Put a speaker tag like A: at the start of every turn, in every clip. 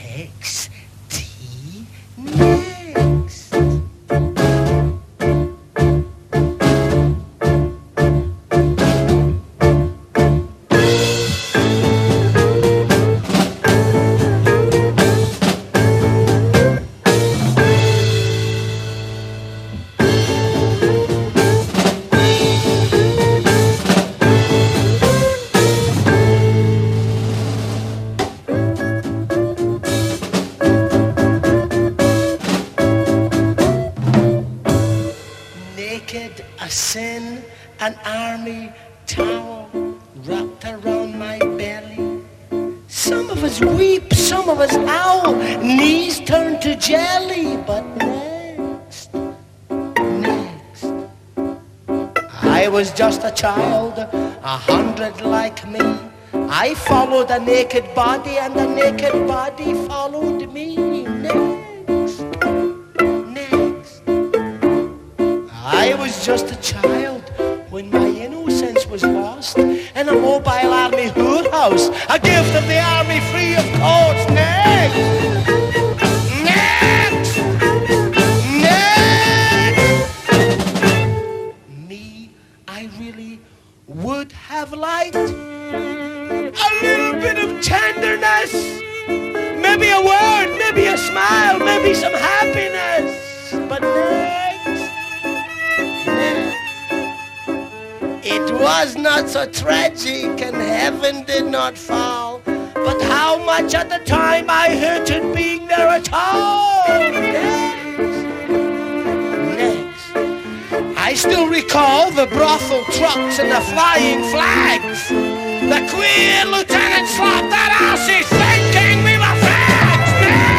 A: N-E-X-T, next. Naked, a sin, an army towel wrapped around my belly. Some of us weep, some of us howl, knees turn to jelly, but next, I was just a child, 100 like me. I followed a naked body and a naked body followed me. Next. I was just a child when my innocence was lost in a mobile army hood house, a gift of the army free of cost. Next! Next! Next! Me, I really would have liked a little bit of tenderness, maybe a word, maybe a smile, maybe some happiness, but it was not so tragic and heaven did not fall. But how much at the time I hated being there at all. Next. I still recall the brothel trucks and the flying flags. The queer lieutenant slapped that assy thinking we were fags.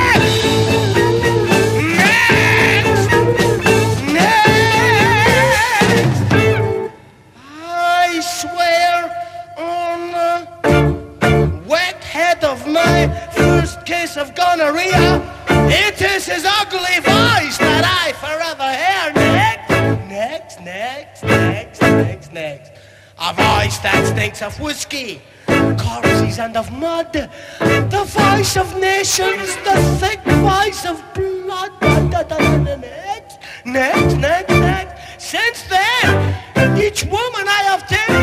A: I swear on the wet head of my first case of gonorrhea, it is his ugly voice that I forever hear. Next. A voice that stinks of whiskey, corpses and of mud. The voice of nations, the thick voice of blood. Next. Since then, each woman I have taken